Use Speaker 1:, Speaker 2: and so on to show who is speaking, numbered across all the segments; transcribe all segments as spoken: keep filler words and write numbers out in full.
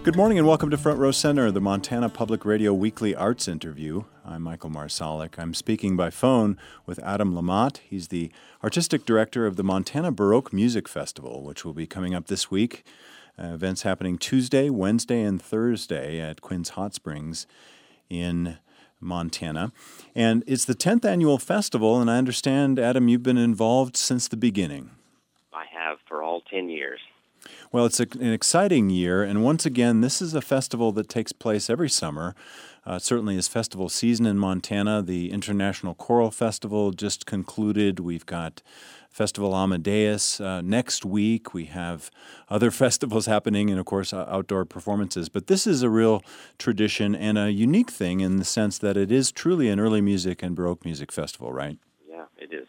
Speaker 1: Good morning and welcome to Front Row Center, the Montana Public Radio Weekly Arts Interview. I'm Michael Marsalic. I'm speaking by phone with Adam Lamott. He's the artistic director of the Montana Baroque Music Festival, which will be coming up this week. Uh, events happening Tuesday, Wednesday, and Thursday at Quinn's Hot Springs in Montana. And it's the tenth annual festival, and I understand, Adam, you've been involved since the beginning.
Speaker 2: I have for all ten years.
Speaker 1: Well, it's a, an exciting year, and once again, this is a festival that takes place every summer. Uh, it certainly is festival season in Montana. The International Choral Festival just concluded. We've got Festival Amadeus uh, next week. We have other festivals happening and, of course, uh, outdoor performances. But this is a real tradition and a unique thing in the sense that it is truly an early music and Baroque music festival, right?
Speaker 2: Yeah, it is.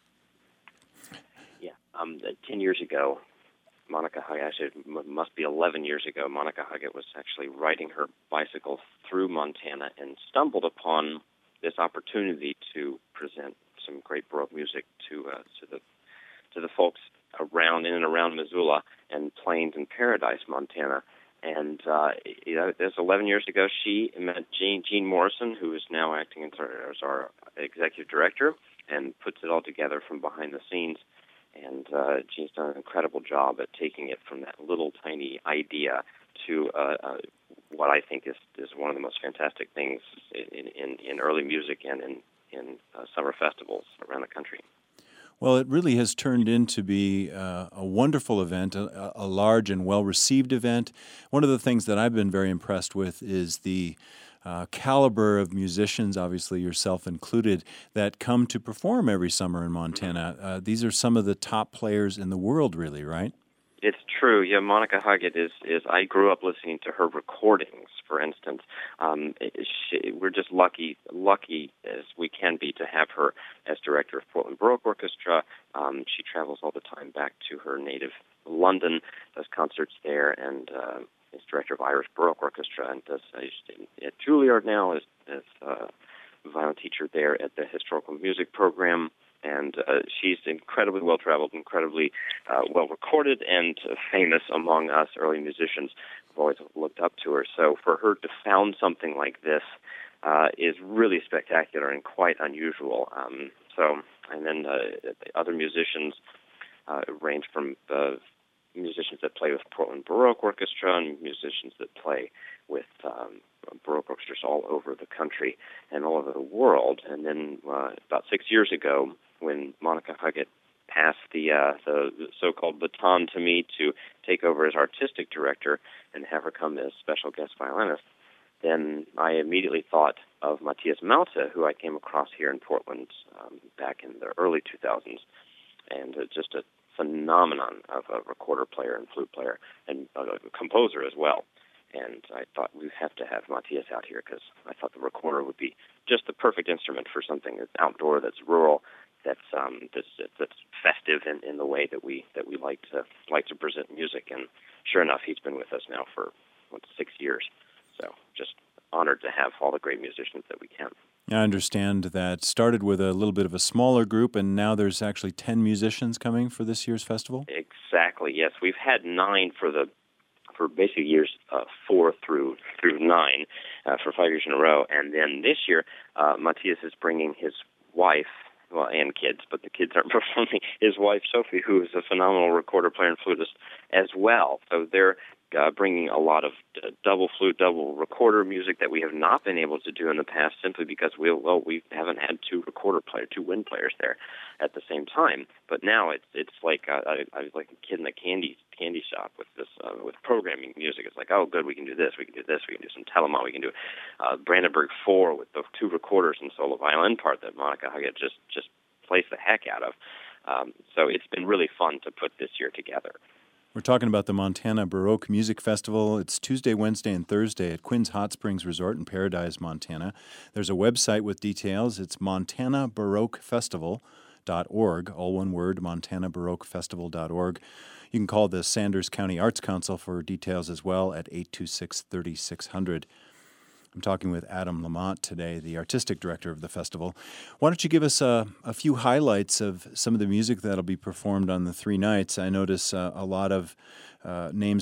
Speaker 2: Yeah, um, ten years ago, Monica Huggett, actually it must be eleven years ago, Monica Huggett was actually riding her bicycle through Montana and stumbled upon this opportunity to present some great Baroque music to uh, to the to the folks around in and around Missoula and Plains and Paradise, Montana. And uh, you know, this eleven years ago, she met Jean, Jean Morrison, who is now acting as our, as our executive director, and puts it all together from behind the scenes. And uh, Jean's done an incredible job at taking it from that little tiny idea to uh, uh, what I think is, is one of the most fantastic things in, in, in early music and in, in uh, summer festivals around the country.
Speaker 1: Well, it really has turned into be uh, a wonderful event, a, a large and well-received event. One of the things that I've been very impressed with is the Uh, caliber of musicians, obviously yourself included, that come to perform every summer in Montana. Uh, these are some of the top players in the world, really, right?
Speaker 2: It's true. Yeah, Monica Huggett is, is I grew up listening to her recordings, for instance. Um, she, we're just lucky, lucky as we can be to have her as director of Portland Baroque Orchestra. Um, she travels all the time back to her native London, does concerts there, and uh, is director of Irish Baroque Orchestra, and does uh, at Juilliard now as, as uh, violin teacher there at the Historical Music Program. And uh, she's incredibly well-traveled, incredibly uh, well-recorded, and uh, famous among us early musicians. We've always looked up to her. So for her to found something like this uh, is really spectacular and quite unusual. Um, so, and then uh, the other musicians uh, range from uh, musicians that play with Portland Baroque Orchestra and musicians that play with um, Baroque orchestras all over the country and all over the world. And then uh, about six years ago, when Monica Huggett passed the, uh, the so-called baton to me to take over as artistic director and have her come as special guest violinist, then I immediately thought of Matthias Malta, who I came across here in Portland um, back in the early two thousands, and uh, just a phenomenon of a recorder player and flute player and a composer as well. And I thought we'd have to have Matthias out here because I thought the recorder would be just the perfect instrument for something that's outdoor, that's rural, that's um, that's, that's festive in, in the way that we that we like to like to present music. And sure enough, he's been with us now for what, six years. So just honored to have all the great musicians that we can.
Speaker 1: I understand that started with a little bit of a smaller group, and now there's actually ten musicians coming for this year's festival?
Speaker 2: Exactly, yes. We've had nine for the for basically years uh, four through through nine uh, for five years in a row. And then this year, uh, Matthias is bringing his wife, well, and kids, but the kids aren't performing, his wife, Sophie, who is a phenomenal recorder, player, and flutist as well. So they're Uh, bringing a lot of uh, double flute, double recorder music that we have not been able to do in the past simply because we well we haven't had two recorder players, two wind players there at the same time. But now it's it's like uh, I, I was like a kid in a candy candy shop with this uh, with programming music. It's like, oh, good, we can do this, we can do this, we can do some Telemann, we can do uh, Brandenburg Four with the two recorders and solo violin part that Monica Huggett just just plays the heck out of. Um, so it's been really fun to put this year together.
Speaker 1: We're talking about the Montana Baroque Music Festival. It's Tuesday, Wednesday, and Thursday at Quinn's Hot Springs Resort in Paradise, Montana. There's a website with details. It's montana baroque festival dot org, all one word, montana baroque festival dot org. You can call the Sanders County Arts Council for details as well at eight two six, three six zero zero. I'm talking with Adam Lamott today, the artistic director of the festival. Why don't you give us a, a few highlights of some of the music that'll be performed on the three nights? I notice uh, a lot of uh, names that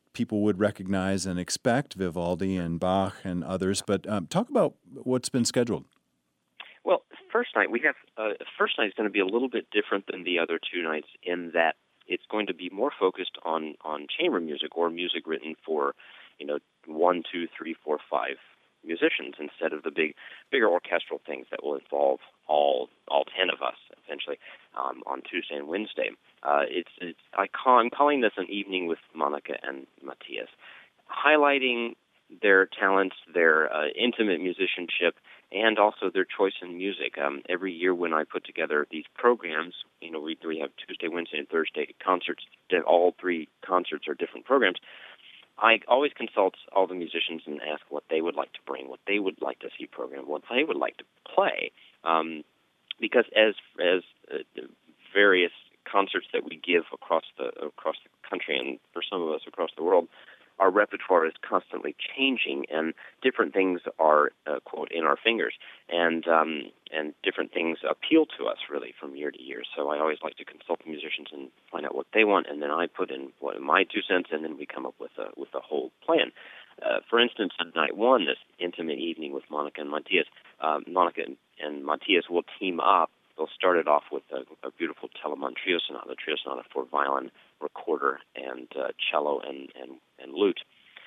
Speaker 1: people would recognize and expect, Vivaldi and Bach and others. But um, talk about what's been scheduled.
Speaker 2: Well, first night, we have, uh, first night is going to be a little bit different than the other two nights in that it's going to be more focused on, on chamber music or music written for, you know, one, two, three, four, five musicians instead of the big, bigger orchestral things that will involve all all ten of us essentially um, on Tuesday and Wednesday. Uh, it's it's I call, I'm calling this an evening with Monica and Matthias, highlighting their talents, their uh, intimate musicianship, and also their choice in music. Um, every year when I put together these programs, you know, we we have Tuesday, Wednesday, and Thursday concerts. All three concerts are different programs. I always consult all the musicians and ask what they would like to bring, what they would like to see programmed, what they would like to play. Um, because as as uh, various concerts that we give across the across the country, and for some of us across the world, our repertoire is constantly changing, and different things are, uh, quote, in our fingers, and um, and different things appeal to us, really, from year to year. So I always like to consult the musicians and find out what they want, and then I put in what my two cents, and then we come up with a, with a whole plan. Uh, for instance, on night one, this intimate evening with Monica and Matthias, uh, Monica and, and Matthias will team up. They'll start it off with a, a beautiful Telemann Trio Sonata, Trio Sonata for violin, recorder, and uh, cello and, and, and lute.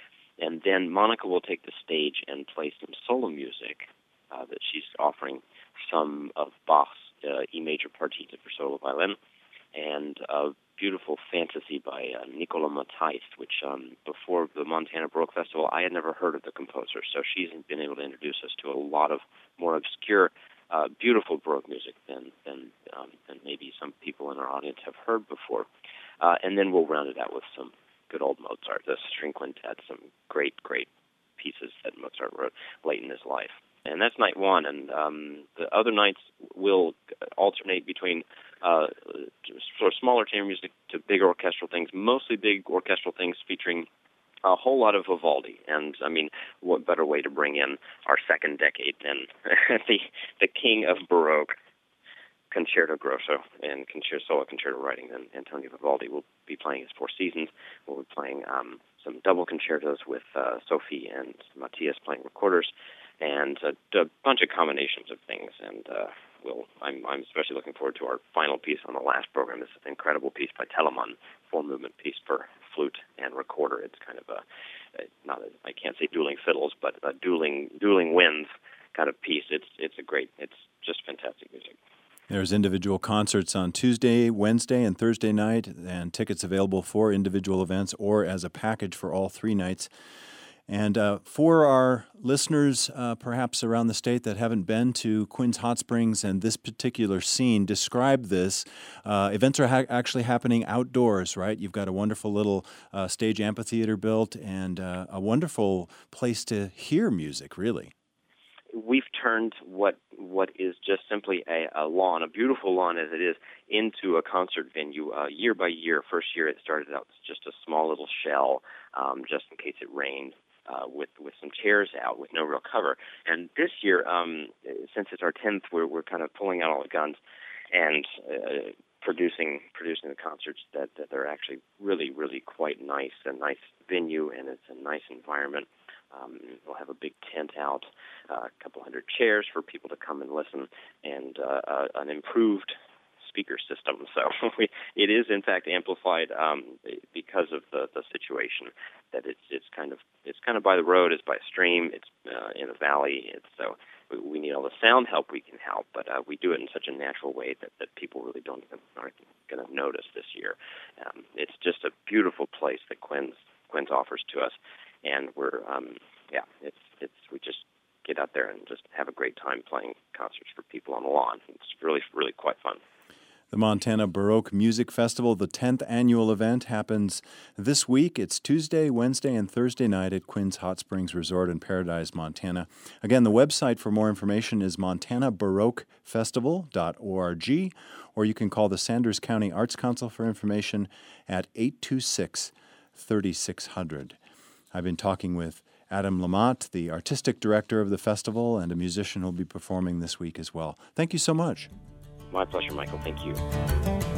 Speaker 2: And then Monica will take the stage and play some solo music uh, that she's offering, some of Bach's uh, E major partita for solo violin, and a beautiful fantasy by uh, Nicola Matthijs, which um, before the Montana Baroque Festival, I had never heard of the composer. So she's been able to introduce us to a lot of more obscure Uh, beautiful Baroque music than than, um, than maybe some people in our audience have heard before. Uh, and then we'll round it out with some good old Mozart, the string quintet, some great, great pieces that Mozart wrote late in his life. And that's night one. And um, the other nights will alternate between uh, sort of smaller chamber music to bigger orchestral things, mostly big orchestral things featuring a whole lot of Vivaldi, and I mean, what better way to bring in our second decade than the the king of Baroque, Concerto Grosso and concerto, solo concerto writing than Antonio Vivaldi. Will be playing his Four Seasons. We'll be playing um, some double concertos with uh, Sophie and Matthias playing recorders, and a, a bunch of combinations of things. And uh, we'll, I'm, I'm especially looking forward to our final piece on the last program. This is an incredible piece by Telemann, four-movement piece for flute and recorder. It's kind of a, a not a, I can't say dueling fiddles, but a dueling dueling winds kind of piece. It's it's a great, it's just fantastic music.
Speaker 1: There's individual concerts on Tuesday, Wednesday, and Thursday night, and tickets available for individual events or as a package for all three nights. And uh, for our listeners, uh, perhaps around the state that haven't been to Quinn's Hot Springs and this particular scene, describe this. Uh, events are ha- actually happening outdoors, right? You've got a wonderful little uh, stage amphitheater built and uh, a wonderful place to hear music, really.
Speaker 2: We've turned what what is just simply a, a lawn, a beautiful lawn as it is, into a concert venue uh, year by year. First year it started out as just a small little shell, um, just in case it rained. Uh, with with some chairs out with no real cover. And this year, um, since it's our tenth, we're we're kind of pulling out all the guns and uh, producing producing the concerts that, that are actually really really quite nice. A nice venue, and it's a nice environment. Um, we'll have a big tent out, uh, a couple hundred chairs for people to come and listen, and uh, uh, an improved speaker system. So we, it is in fact amplified um, because of the, the situation that it's it's kind of it's kind of by the road, it's by a stream, it's uh, in a valley. It's so we, we need all the sound help we can help, but uh, we do it in such a natural way that, that people really don't even aren't going to notice this year. Um, it's just a beautiful place that Quinn's Quinn's offers to us, and we're um, yeah, it's it's we just get out there and just have a great time playing concerts for people on the lawn. It's really really quite fun.
Speaker 1: The Montana Baroque Music Festival, the tenth annual event, happens this week. It's Tuesday, Wednesday, and Thursday night at Quinn's Hot Springs Resort in Paradise, Montana. Again, the website for more information is montana baroque festival dot org, or you can call the Sanders County Arts Council for information at eight two six, three six zero zero. I've been talking with Adam Lamott, the artistic director of the festival, and a musician who will be performing this week as well. Thank you so much.
Speaker 2: My pleasure, Michael. Thank you.